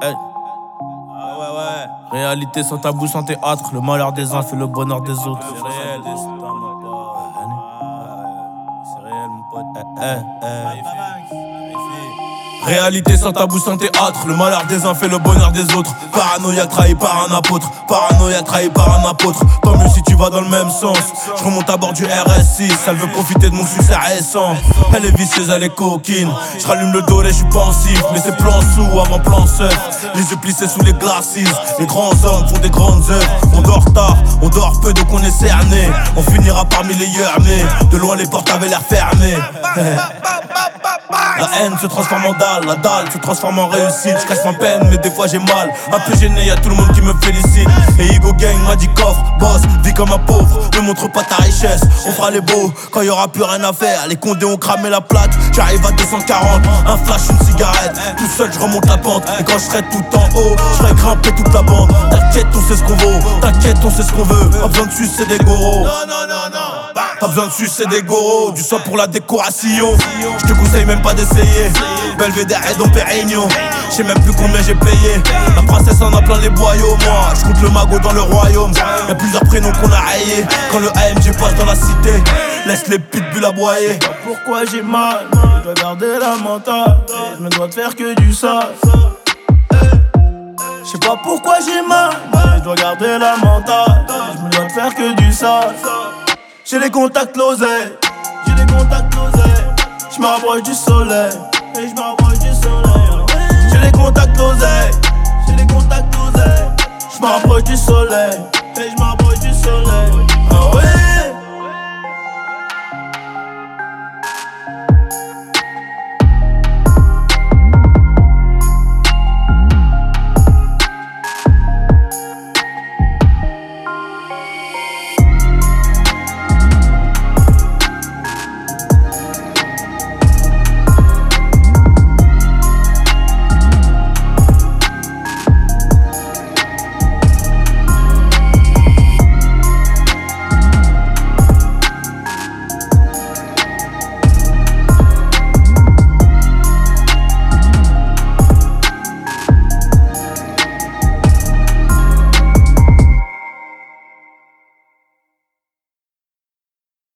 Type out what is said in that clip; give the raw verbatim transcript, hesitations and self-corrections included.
Hey. Ah ouais, ouais. Réalité sans tabou, sans théâtre. Le malheur des uns fait le bonheur des autres. C'est réel, c'est réel, mon pote. Hey, hey, hey. Réalité sans tabou, sans théâtre. Le malheur des uns fait le bonheur des autres. Paranoïaque trahi par un apôtre. Paranoïaque trahi par un apôtre. Tant mieux si tu vas dans le même sens. Je remonte à bord du R S six. Elle veut profiter de mon succès récent. Elle est vicieuse, elle est coquine. Je rallume le dos et je suis pensif. Mais c'est plan sous avant plan seuf. Les yeux plissés sous les glacis. Les grands hommes font des grandes œuvres. On dort tard, on dort peu donc on est cerné. On finira parmi les mais de loin les portes avaient l'air fermées. La haine se transforme en dalle, la dalle se transforme en réussite. Je cache ma peine mais des fois j'ai mal. Un peu gêné, y'a tout le monde qui me félicite. Et Hugo Gang m'a dit coffre, boss, vis comme un pauvre. Ne montre pas ta richesse, on fera les beaux quand y'aura plus rien à faire. Les condés ont cramé la plaque, j'arrive à deux cent quarante. Un flash, une cigarette, tout seul je remonte la pente. Et quand je serai tout en haut, je ferai grimper toute la bande. T'inquiète, on sait ce qu'on vaut, t'inquiète, on sait ce qu'on veut. Pas besoin de sucer des goros. Non, non, non, non. Pas besoin de sucer des goros, du sang pour la décoration. Je te conseille même pas d'essayer. Belvédère et Dom Pérignon. Je sais même plus combien j'ai payé. La princesse en a plein les boyaux. Moi, je compte le magot dans le royaume. Y'a plusieurs prénoms qu'on a rayés. Quand le A M G passe dans la cité, laisse les pitbulls aboyer. Pourquoi j'ai mal, je dois garder la mentale. Je me dois de faire que du sale. Je sais pas pourquoi j'ai mal, mais je dois garder la mentale. Je me dois de faire que du sale. J'ai les contacts l'oseille, j'ai les contacts l'oseille. Je me rapproche du soleil, et je me rapproche du soleil. J'ai les contacts l'oseille, j'ai les contacts l'oseille. Je me rapproche du soleil.